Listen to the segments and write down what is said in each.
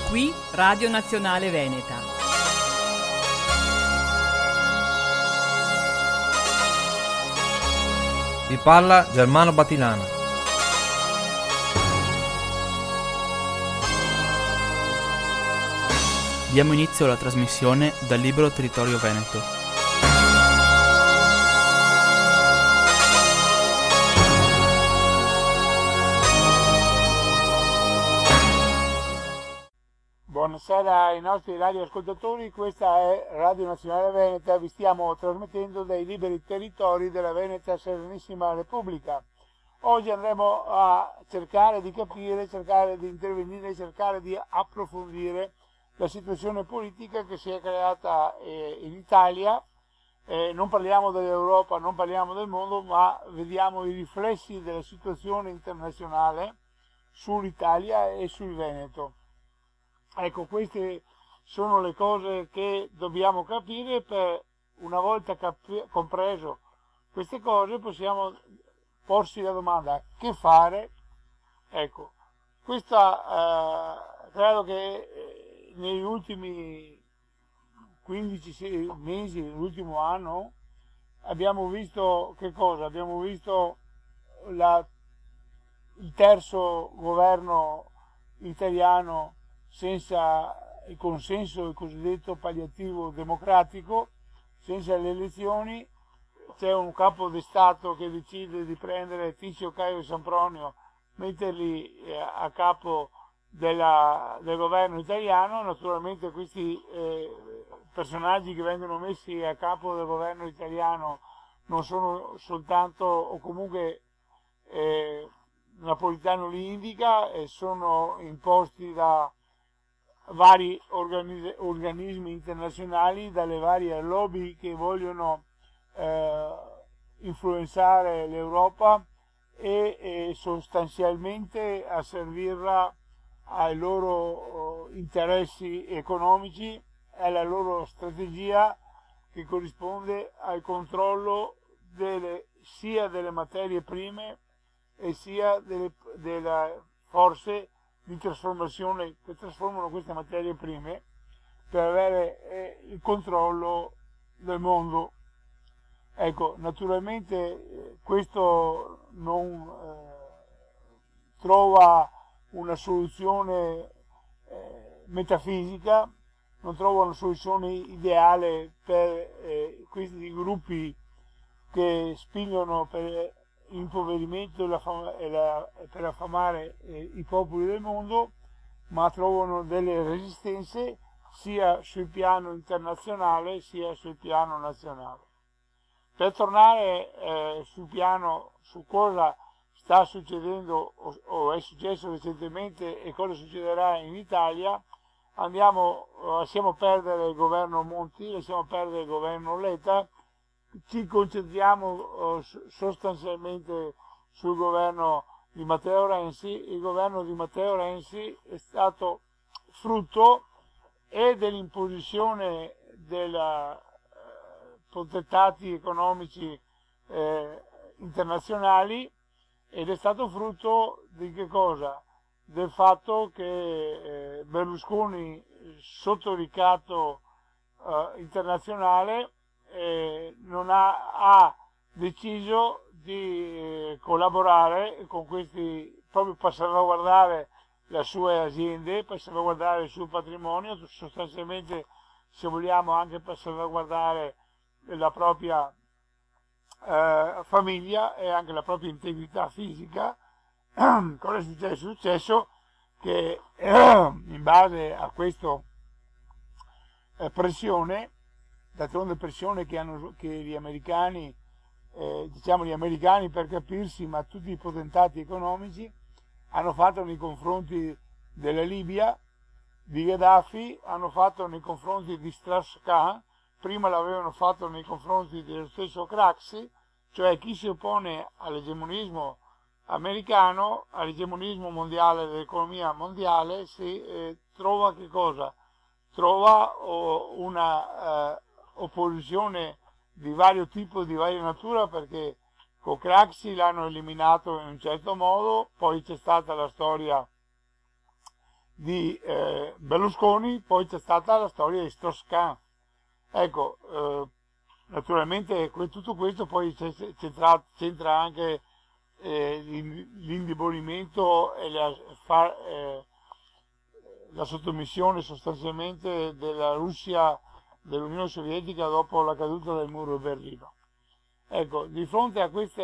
Qui Radio Nazionale Veneta. Vi parla Germano Batilana. Diamo inizio alla trasmissione dal Libero Territorio Veneto. Buonasera ai nostri radioascoltatori, questa è Radio Nazionale Veneta, vi stiamo trasmettendo dai liberi territori della Veneta Serenissima Repubblica. Oggi andremo a cercare di capire, cercare di intervenire, cercare di approfondire la situazione politica che si è creata in Italia. Non parliamo dell'Europa, non parliamo del mondo, ma vediamo i riflessi della situazione internazionale sull'Italia e sul Veneto. Ecco, queste sono le cose che dobbiamo capire. Per una volta compreso queste cose possiamo porsi la domanda: che fare? Ecco, questa credo che negli ultimi 15 mesi, nell'ultimo anno, abbiamo visto che cosa? Abbiamo visto il terzo governo italiano senza il consenso del cosiddetto palliativo democratico, senza le elezioni. C'è un capo di Stato che decide di prendere Tizio, Caio e Sempronio, metterli a capo del governo italiano. Naturalmente questi personaggi che vengono messi a capo del governo italiano non sono soltanto, o comunque Napolitano li indica, e sono imposti da vari organismi internazionali, dalle varie lobby che vogliono influenzare l'Europa e sostanzialmente asservirla ai loro interessi economici, alla loro strategia che corrisponde al controllo sia delle materie prime e sia delle forze di trasformazione che trasformano queste materie prime per avere il controllo del mondo. Ecco, naturalmente questo non trova una soluzione metafisica, non trova una soluzione ideale per questi gruppi che spingono per l'impoverimento e per affamare i popoli del mondo, ma trovano delle resistenze sia sul piano internazionale sia sul piano nazionale. Per tornare su cosa sta succedendo o è successo recentemente e cosa succederà in Italia, lasciamo perdere il governo Monti, lasciamo perdere il governo Letta, ci concentriamo sostanzialmente sul governo di Matteo Renzi. Il governo di Matteo Renzi è stato frutto dell'imposizione dei potentati economici internazionali, ed è stato frutto di che cosa? Del fatto che Berlusconi, sotto ricatto internazionale, ha deciso di collaborare con questi proprio per salvaguardare le sue aziende, per salvaguardare il suo patrimonio, sostanzialmente, se vogliamo, anche per salvaguardare la propria famiglia e anche la propria integrità fisica. Cosa è successo? È successo che in base a questa pressione, d'altronde pressione che gli americani, gli americani per capirsi, ma tutti i potentati economici hanno fatto nei confronti della Libia, di Gheddafi, hanno fatto nei confronti di Strauss-Kahn, prima l'avevano fatto nei confronti dello stesso Craxi, cioè chi si oppone all'egemonismo americano, all'egemonismo mondiale dell'economia mondiale, si trova che cosa? Trova una opposizione di vario tipo, di varia natura, perché con Craxi l'hanno eliminato in un certo modo, poi c'è stata la storia di Berlusconi, poi c'è stata la storia di Strauss-Kahn. Ecco, naturalmente tutto questo poi c'entra anche l'indebolimento e la sottomissione sostanzialmente della Russia, dell'Unione Sovietica dopo la caduta del muro di Berlino. Ecco, di fronte a queste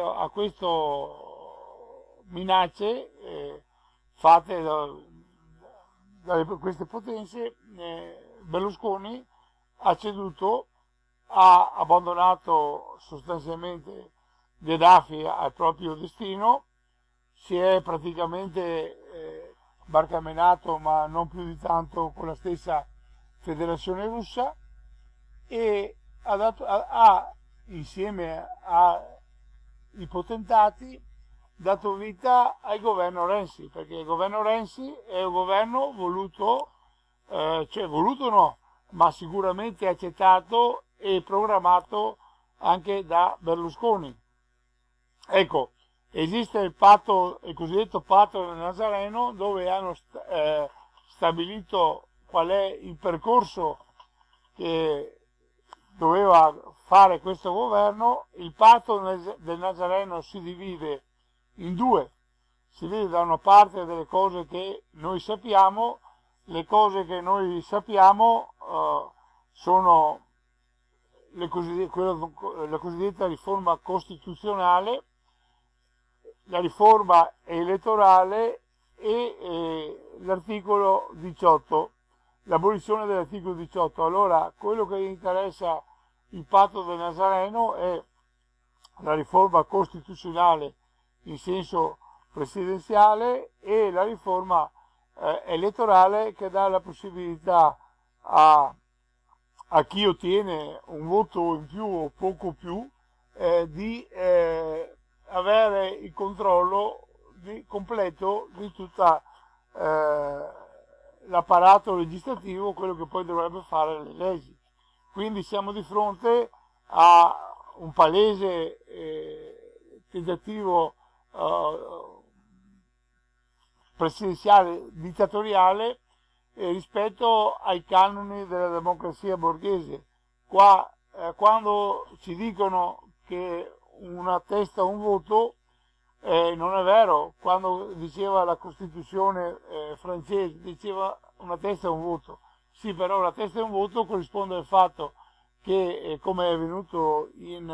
minacce fatte da queste potenze, Berlusconi ha ceduto, ha abbandonato sostanzialmente Gheddafi al proprio destino, si è praticamente barcamenato, ma non più di tanto, con la stessa Federazione Russa, e ha insieme ai potentati dato vita al governo Renzi, perché il governo Renzi è un governo voluto, voluto no, ma sicuramente accettato e programmato anche da Berlusconi. Ecco, esiste il cosiddetto patto del Nazareno, dove hanno stabilito qual è il percorso che doveva fare questo governo. Il patto del Nazareno si divide in due. Si vede da una parte delle cose che noi sappiamo. Le cose che noi sappiamo sono la cosiddetta riforma costituzionale, la riforma elettorale e l'articolo 18, l'abolizione dell'articolo 18. Allora, quello che interessa il patto del Nazareno è la riforma costituzionale in senso presidenziale e la riforma elettorale, che dà la possibilità a chi ottiene un voto in più o poco più di avere il controllo completo di tutta l'apparato legislativo, quello che poi dovrebbe fare le leggi. Quindi siamo di fronte a un palese tentativo presidenziale dittatoriale rispetto ai canoni della democrazia borghese. Qua quando ci dicono che una testa un voto, non è vero. Quando diceva la Costituzione francese, diceva una testa un voto. Sì, però la testa un voto corrisponde al fatto che, come è avvenuto in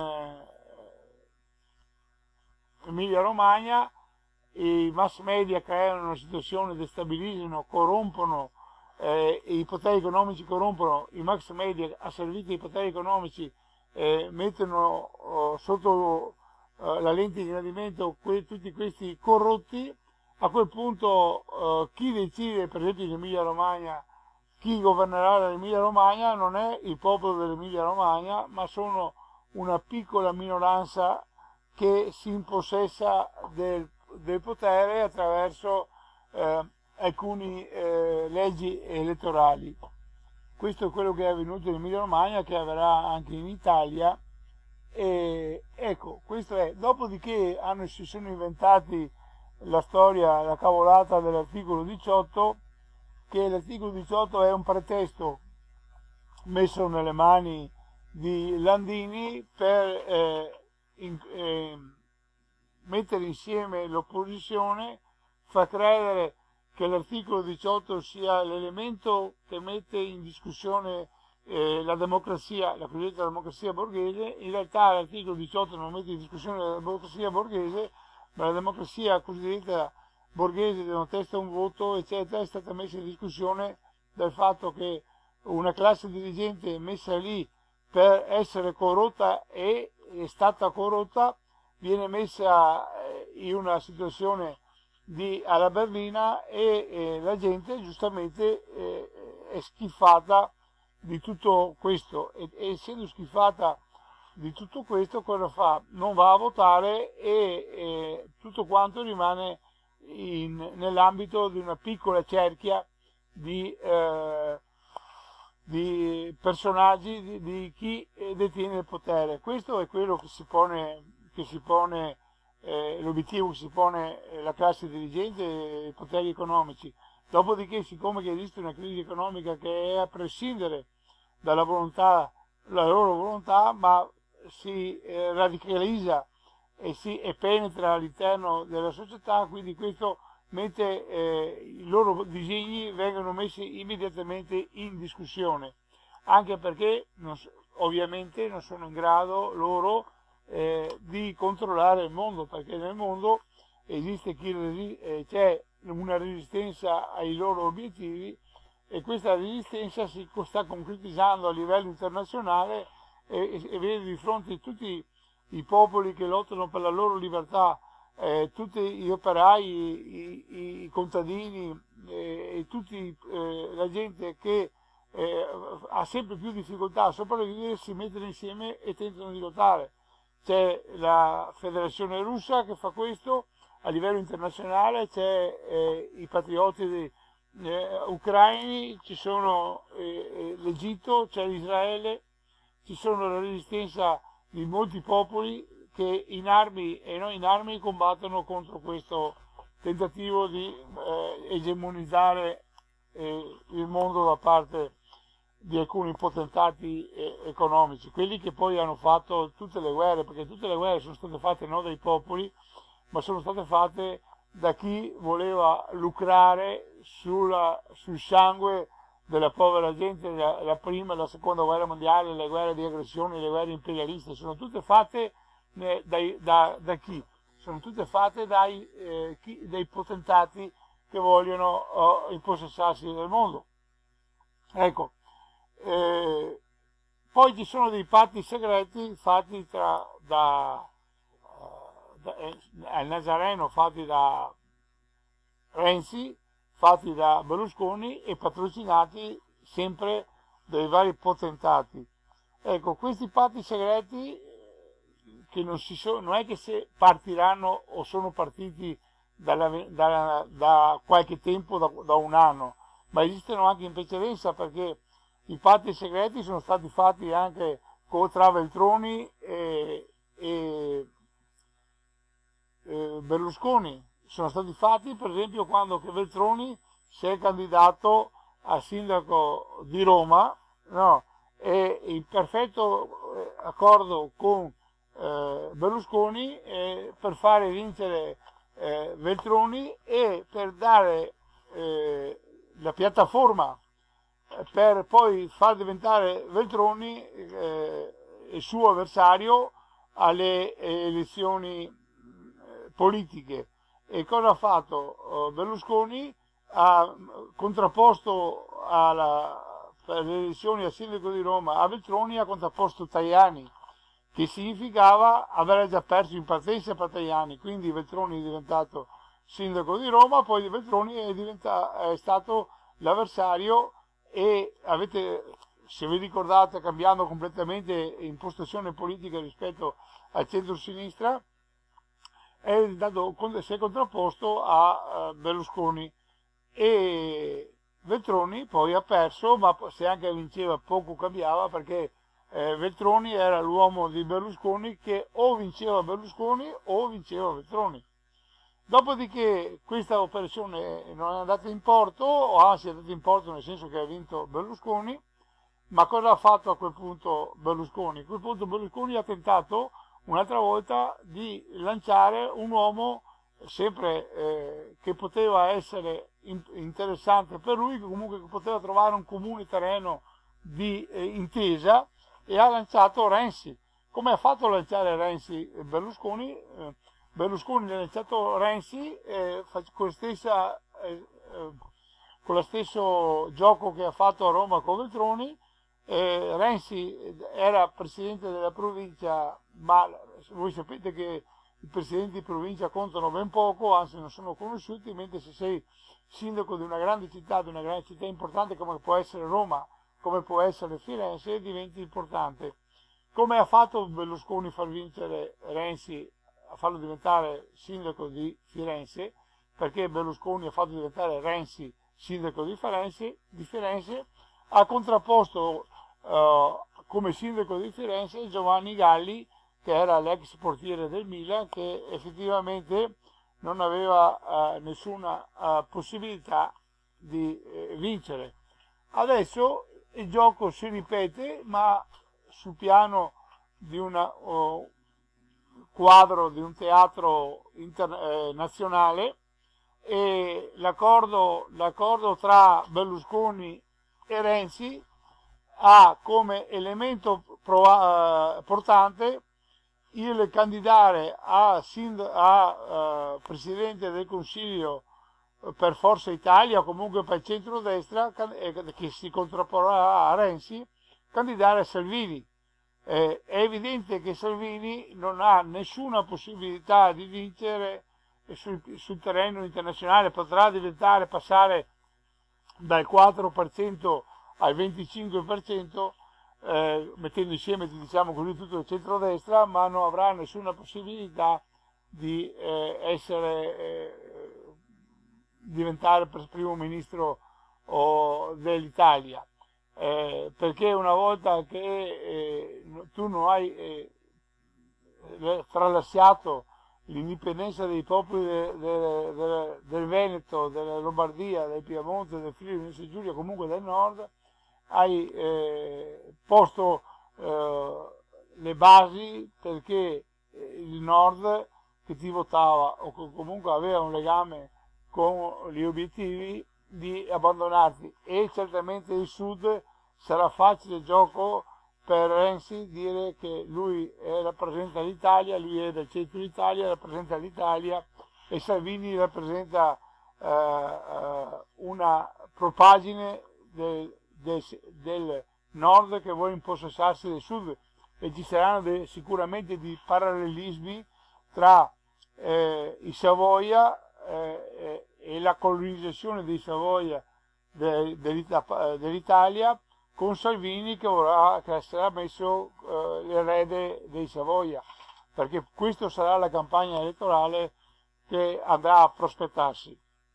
Emilia Romagna, i mass media creano una situazione, destabilizzano, corrompono, i poteri economici corrompono, i mass media a servizio dei poteri economici mettono sotto la lente di ingrandimento tutti questi corrotti. A quel punto chi decide, per esempio in Emilia Romagna, chi governerà l'Emilia Romagna non è il popolo dell'Emilia Romagna, ma sono una piccola minoranza che si impossessa del potere attraverso alcune leggi elettorali. Questo è quello che è avvenuto in Emilia Romagna, che avverrà anche in Italia. E ecco, questo è. Dopodiché si sono inventati la storia, la cavolata dell'articolo 18, che l'articolo 18 è un pretesto messo nelle mani di Landini per mettere insieme l'opposizione, fa credere che l'articolo 18 sia l'elemento che mette in discussione la democrazia, la cosiddetta democrazia borghese. In realtà l'articolo 18 non mette in discussione la democrazia borghese, ma la democrazia cosiddetta borghese di una testa un voto, eccetera, è stata messa in discussione dal fatto che una classe dirigente messa lì per essere corrotta e è stata corrotta, viene messa in una situazione alla berlina e la gente giustamente è schifata di tutto questo, e essendo schifata di tutto questo, cosa fa? Non va a votare e tutto quanto rimane nell'ambito di una piccola cerchia di personaggi, di chi detiene il potere. Questo è quello che si pone l'obiettivo che si pone la classe dirigente e i poteri economici. Dopodiché, siccome che esiste una crisi economica che è a prescindere dalla volontà, la loro volontà, ma si radicalizza e penetra all'interno della società, quindi questo mette i loro disegni vengono messi immediatamente in discussione, anche perché ovviamente non sono in grado loro di controllare il mondo, perché nel mondo esiste c'è una resistenza ai loro obiettivi, e questa resistenza si sta concretizzando a livello internazionale, e vede di fronte tutti i popoli che lottano per la loro libertà, tutti gli operai, i contadini, e tutti la gente che ha sempre più difficoltà a sopravvivere, si mettono insieme e tentano di lottare. C'è la Federazione Russa che fa questo a livello internazionale, c'è i patrioti ucraini, ci sono l'Egitto, c'è Israele, ci sono la resistenza di molti popoli che in armi e non in armi combattono contro questo tentativo di egemonizzare il mondo da parte di alcuni potentati economici, quelli che poi hanno fatto tutte le guerre, perché tutte le guerre sono state fatte non dai popoli, ma sono state fatte da chi voleva lucrare sul sangue della povera gente. La prima e la seconda guerra mondiale, le guerre di aggressione, le guerre imperialiste, sono tutte fatte da chi? Sono tutte fatte dai potentati che vogliono impossessarsi del mondo. Ecco, poi ci sono dei patti segreti fatti al Nazareno, fatti da Renzi, fatti da Berlusconi e patrocinati sempre dai vari potentati. Ecco, questi patti segreti che non è che se partiranno o sono partiti da qualche tempo, da un anno, ma esistono anche in precedenza, perché i patti segreti sono stati fatti anche tra Veltroni e Berlusconi. Sono stati fatti per esempio quando Veltroni si è candidato a sindaco di Roma, no? E in perfetto accordo con Berlusconi per fare vincere Veltroni e per dare la piattaforma per poi far diventare Veltroni il suo avversario alle elezioni politiche. E cosa ha fatto Berlusconi? Ha contrapposto per le elezioni a sindaco di Roma a Veltroni, ha contrapposto Tajani, che significava aver già perso in partenza per Tajani. Quindi Veltroni è diventato sindaco di Roma, poi Veltroni è stato l'avversario, e se vi ricordate, cambiando completamente impostazione politica rispetto al centro-sinistra, si è contrapposto a Berlusconi, e Veltroni poi ha perso, ma se anche vinceva poco cambiava, perché Veltroni era l'uomo di Berlusconi, che o vinceva Berlusconi o vinceva Veltroni. Dopodiché questa operazione non è andata in porto, o anzi è andata in porto nel senso che ha vinto Berlusconi. Ma cosa ha fatto a quel punto Berlusconi? A quel punto Berlusconi ha tentato un'altra volta di lanciare un uomo sempre che poteva essere interessante per lui, che comunque poteva trovare un comune terreno di intesa, e ha lanciato Renzi. Come ha fatto a lanciare Renzi Berlusconi? Berlusconi ha lanciato Renzi con lo stesso gioco che ha fatto a Roma con Veltroni. Renzi era presidente della provincia, ma voi sapete che i presidenti di provincia contano ben poco, anzi non sono conosciuti, mentre se sei sindaco di una grande città importante come può essere Roma, come può essere Firenze, diventi importante. Come ha fatto Berlusconi a far vincere Renzi, a farlo diventare sindaco di Firenze? Perché Berlusconi ha fatto diventare Renzi sindaco di Firenze, ha contrapposto come sindaco di Firenze Giovanni Galli, che era l'ex portiere del Milan, che effettivamente non aveva nessuna possibilità vincere. Adesso il gioco si ripete, ma sul piano di un quadro di un teatro nazionale, e l'accordo tra Berlusconi e Renzi ha come elemento portante il candidare a Presidente del Consiglio per Forza Italia o comunque per centrodestra, che si contrapporrà a Renzi, candidare Salvini. È evidente che Salvini non ha nessuna possibilità di vincere sul terreno internazionale, potrà passare dal 4% al 25%, mettendo insieme, diciamo così, tutto il centrodestra, ma non avrà nessuna possibilità di diventare primo ministro dell'Italia, perché una volta che tu non hai tralasciato l'indipendenza dei popoli del Veneto, della Lombardia, del Piemonte, del Friuli Venezia Giulia, comunque del nord, hai posto le basi perché il nord, che ti votava o comunque aveva un legame con gli obiettivi, di abbandonarti. E certamente il sud sarà facile gioco per Renzi dire che lui rappresenta l'Italia, lui è del centro d'Italia, rappresenta l'Italia, e Salvini rappresenta una propagine del nord che vuole impossessarsi del sud, e ci saranno sicuramente dei parallelismi tra i Savoia e la colonizzazione dei Savoia dell'Italia, con Salvini che sarà messo l'erede dei Savoia, perché questa sarà la campagna elettorale che andrà a prospettarsi.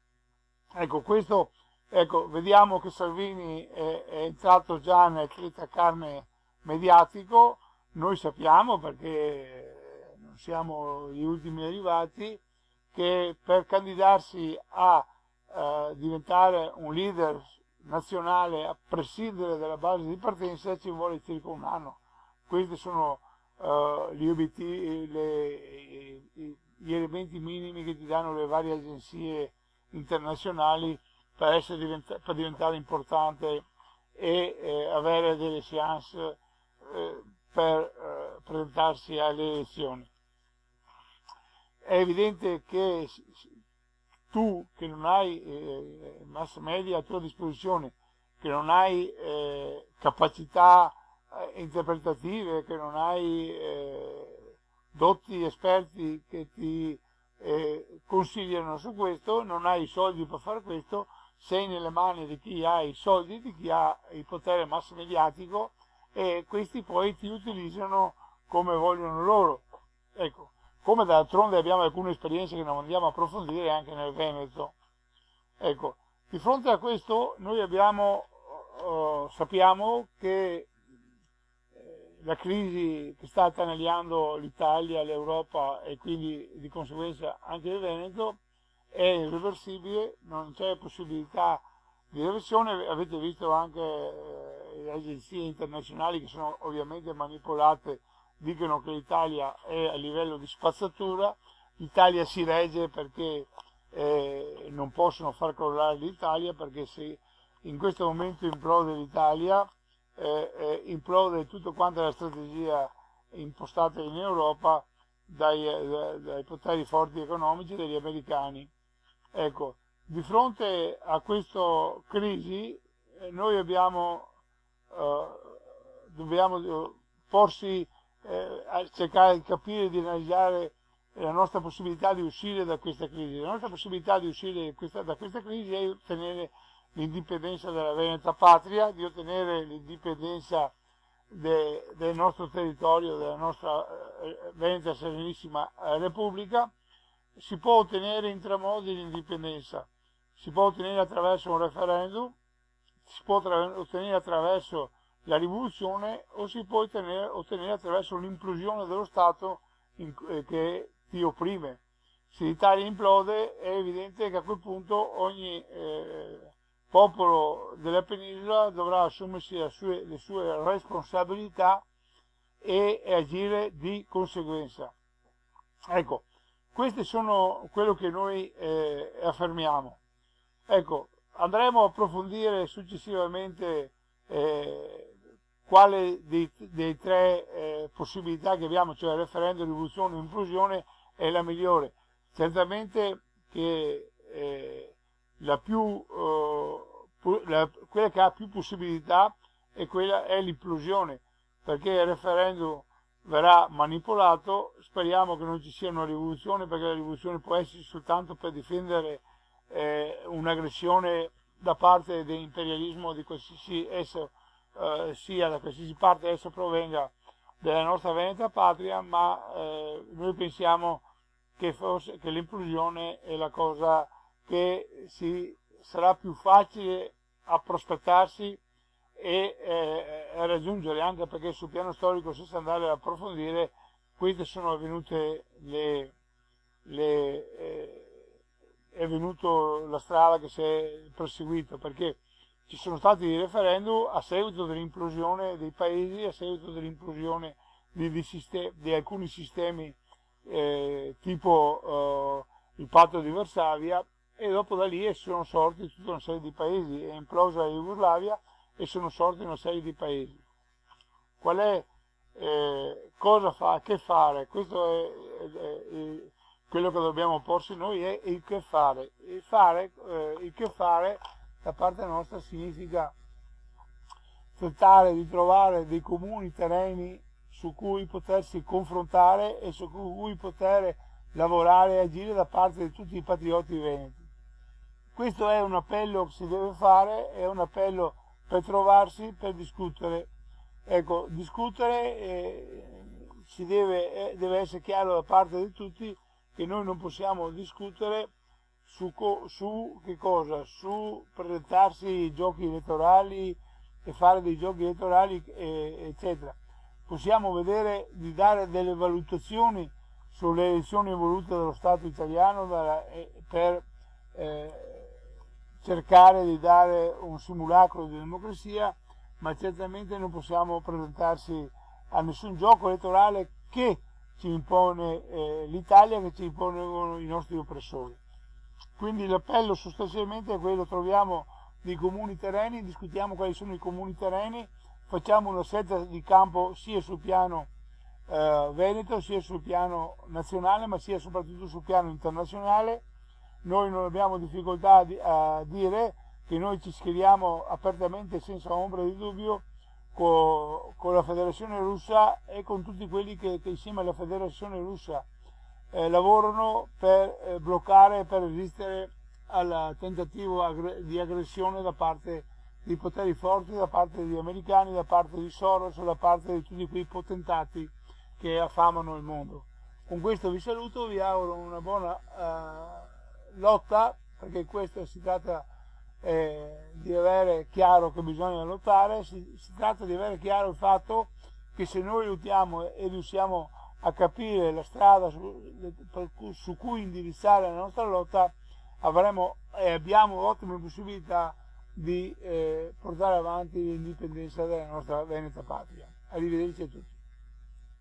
Vediamo che Salvini è entrato già nel tritacarne mediatico. Noi sappiamo, perché non siamo gli ultimi arrivati, che per candidarsi a diventare un leader nazionale, a prescindere dalla base di partenza, ci vuole circa un anno. Questi sono gli obiettivi, gli elementi minimi che ti danno le varie agenzie internazionali per diventare importante e avere delle chance per presentarsi alle elezioni. È evidente che tu, che non hai mass media a tua disposizione, che non hai capacità interpretative, che non hai dotti esperti che ti consigliano su questo, non hai i soldi per fare questo, sei nelle mani di chi ha i soldi, di chi ha il potere mass mediatico, e questi poi ti utilizzano come vogliono loro. Ecco, come d'altronde abbiamo alcune esperienze che non andiamo a approfondire anche nel Veneto. Ecco, di fronte a questo noi sappiamo che la crisi che sta attanagliando l'Italia, l'Europa e quindi di conseguenza anche il Veneto è irreversibile, non c'è possibilità di reversione. Avete visto anche le agenzie internazionali, che sono ovviamente manipolate, dicono che l'Italia è a livello di spazzatura. L'Italia si regge perché non possono far crollare l'Italia, perché se in questo momento implode l'Italia, implode tutto quanto la strategia impostata in Europa dai poteri forti economici degli americani. Ecco, di fronte a questa crisi noi dobbiamo porsi a cercare di capire, di analizzare la nostra possibilità di uscire da questa crisi. La nostra possibilità di uscire da questa crisi è ottenere l'indipendenza della Veneta Patria, di ottenere l'indipendenza del nostro territorio, della nostra Veneta Serenissima Repubblica. Si può ottenere in tre modi l'indipendenza: si può ottenere attraverso un referendum, si può ottenere attraverso la rivoluzione, o si può ottenere attraverso l'implosione dello Stato che ti opprime. Se l'Italia implode, è evidente che a quel punto ogni popolo della penisola dovrà assumersi le sue responsabilità e agire di conseguenza. Ecco, questi sono quello che noi affermiamo. Ecco, andremo a approfondire successivamente quale dei tre possibilità che abbiamo, cioè referendum, rivoluzione e implosione, è la migliore. Certamente che quella che ha più possibilità è l'implosione, perché il referendum verrà manipolato. Speriamo che non ci sia una rivoluzione, perché la rivoluzione può essere soltanto per difendere un'aggressione da parte dell'imperialismo di qualsiasi esso sia, da qualsiasi parte esso provenga della nostra veneta patria, ma noi pensiamo che forse che l'implosione è la cosa che sarà più facile a prospettarsi e a raggiungere, anche perché sul piano storico, senza andare ad approfondire, queste sono avvenute è venuta la strada che si è perseguita, perché ci sono stati dei referendum a seguito dell'implosione dei paesi, a seguito dell'implosione di alcuni sistemi tipo il patto di Varsavia, e dopo da lì sono sorti tutta una serie di paesi, è implosa la Jugoslavia e sono sorti una serie di paesi. Qual è, che fare? Questo è quello che dobbiamo porsi noi, è il che fare. Il che fare da parte nostra significa tentare di trovare dei comuni terreni su cui potersi confrontare e su cui poter lavorare e agire da parte di tutti i patrioti veneti. Questo è un appello che si deve fare, è un appello per trovarsi, per discutere. Ecco, discutere deve essere chiaro da parte di tutti che noi non possiamo discutere su che cosa? Su presentarsi ai giochi elettorali e fare dei giochi elettorali, eccetera. Possiamo vedere di dare delle valutazioni sulle elezioni volute dallo Stato italiano per cercare di dare un simulacro di democrazia, ma certamente non possiamo presentarsi a nessun gioco elettorale che ci impone l'Italia, che ci impongono i nostri oppressori. Quindi l'appello sostanzialmente è quello: troviamo dei comuni terreni, discutiamo quali sono i comuni terreni, facciamo una scelta di campo sia sul piano veneto, sia sul piano nazionale, ma sia soprattutto sul piano internazionale. Noi non abbiamo difficoltà a dire che noi ci schieriamo apertamente, senza ombra di dubbio, con la Federazione Russa e con tutti quelli che insieme alla Federazione Russa lavorano per bloccare e per resistere al tentativo di aggressione da parte di poteri forti, da parte degli americani, da parte di Soros, da parte di tutti quei potentati che affamano il mondo. Con questo vi saluto, vi auguro una buona lotta, perché questo si tratta di avere chiaro che bisogna lottare, si tratta di avere chiaro il fatto che se noi lottiamo e riusciamo a capire la strada su cui indirizzare la nostra lotta, avremo e abbiamo ottime possibilità di portare avanti l'indipendenza della nostra veneta patria. Arrivederci a tutti.